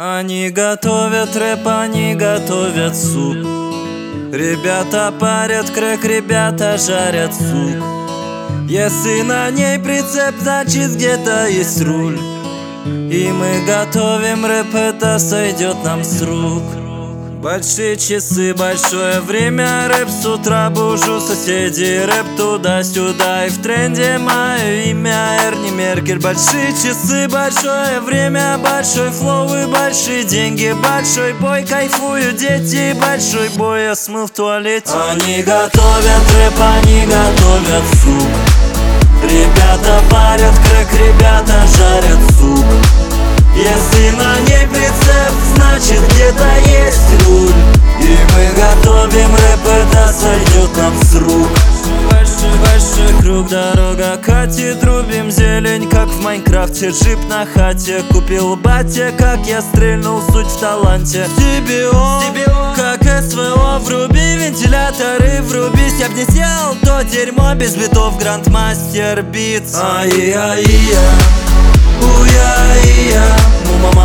Они готовят рэп, они готовят суп. Ребята парят крэк, ребята жарят суп. Если на ней прицеп, значит где-то есть руль. И мы готовим рэп, это сойдет нам с рук. Большие часы, большое время, рэп с утра бужу соседей. Рэп туда-сюда и в тренде мое имя Эрни Меркель. Большие часы, большое время, большой флоу и большие деньги. Большой бой, кайфую дети, большой бой, я смыл в туалете. Они готовят рэп, они готовят суп. Ребята парят крэк, ребята жарят суп. Если на ней прицеп, значит где-то есть руль. И мы готовим рэп, это сойдет нам с рук. Большой круг, дорога катит, рубим зелень, как в Майнкрафте. Джип на хате, купил батя, как я стрельнул, суть в таланте. CBO, как СВО, вруби вентиляторы, врубись. Я б не сделал то дерьмо без битов, Грандмастер Битс. Ай-яй-я, уя-я,